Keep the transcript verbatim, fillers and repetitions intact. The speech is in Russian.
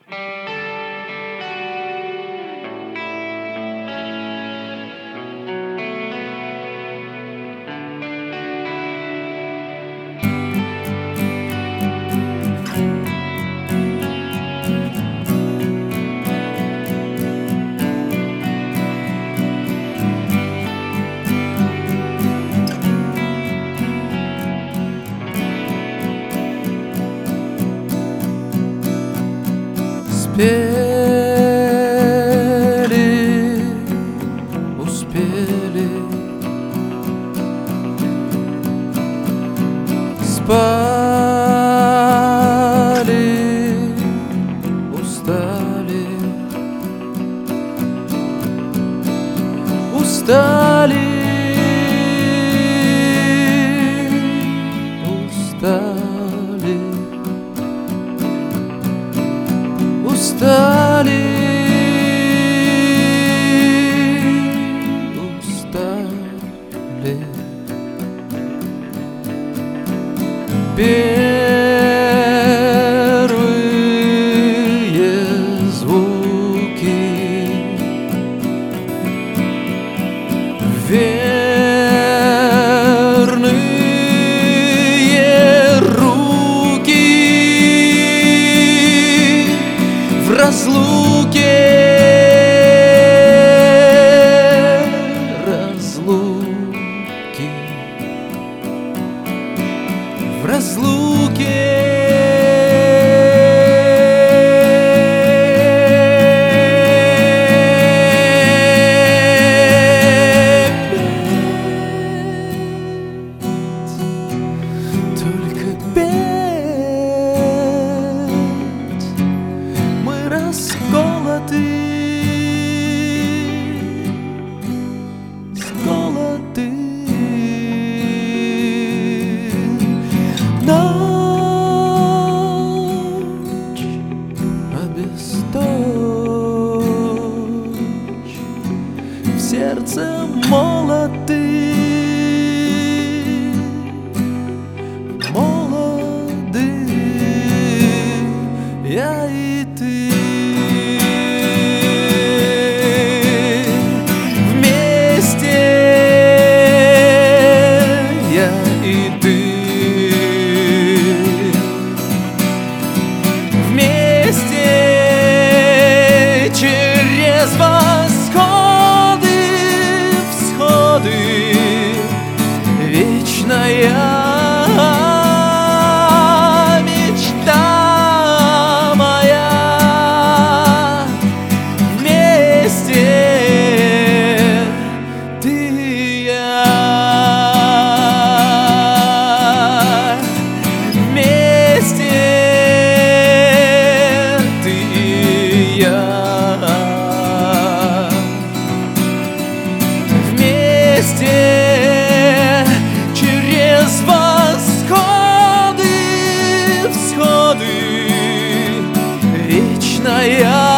Успели, успели спали, устали, устали, устали, устали, устали. Первые звуки, верные руки в разлуке, разлуки, в разлуке. Только петь мы расколоты, сколоты. Ночь обесточь, в сердце молоты, молоды я и ты. Вместе я и ты. Вместе через восходы, всходы, вечная мечта моя. Вместе ты и я. Вместе ты и я. Вместе через восходы, всходы, вечная